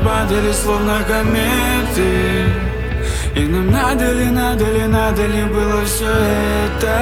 падали словно кометы. И нам надо ли было все это?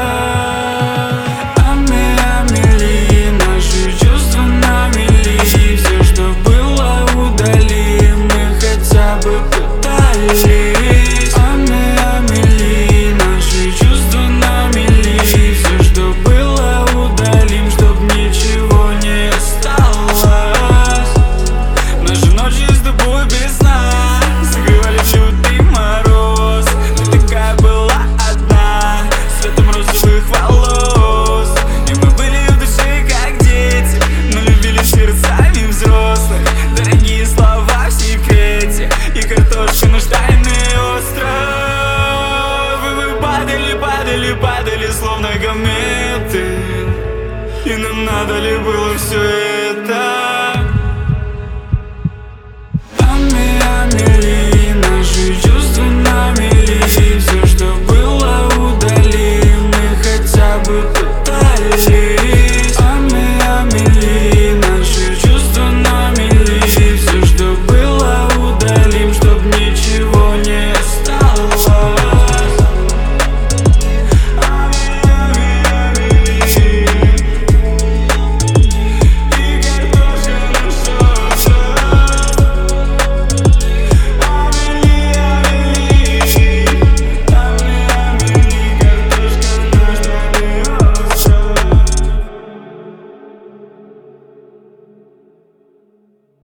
Амели, наши чувства на мели. Все, что было, удали, мы хотя бы пытались. Амели, наши чувства на мели. Все, что было, удалим, чтоб ничего не осталось. Наши ночи с тобой без сна согревали лютый мороз. Ты такая была одна, цветом розовых волос. И мы были в душе как дети, но любили сердцами взрослых. Дорогие слова в секрете и картошка наш тайный остров. И мы падали словно кометы. И нам надо ли было все это?